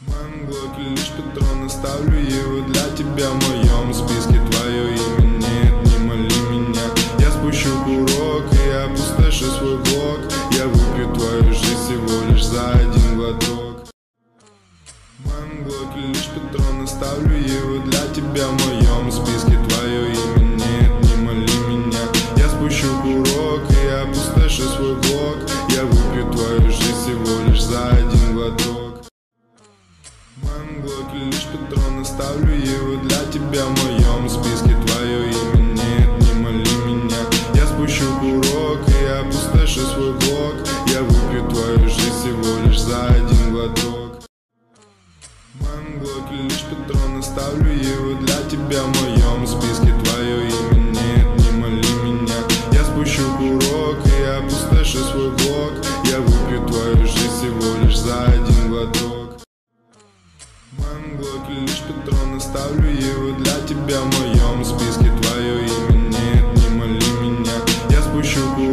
В моем блоке лишь патрон, оставлю его для тебя. В моем списке твое имя нет, не моли меня. Я спущу курок и опустошу свой блок. Я выпью твою жизнь всего лишь за один глоток. В моем блоке лишь патрон, оставлю его для тебя. В моем списке твое имя нет, не моли меня. Я спущу курок и опустошу свой блок. Я выпью твою жизнь всего лишь за один глоток. В моем блоке лишь патрон, оставлю его для тебя. В моем списке твое имя нет, не моли меня. Я спущу курок и опустошу свой блок. Я выпью твою жизнь всего лишь за один глоток. В моем блоке лишь патрон, оставлю его для тебя. В моем списке твое имя нет, не моли меня. Я спущу курок и опустошу свой блок. Я выпью твою жизнь всего лишь за один глоток. В моем блоке лишь патрон, оставлю его для тебя. В моем списке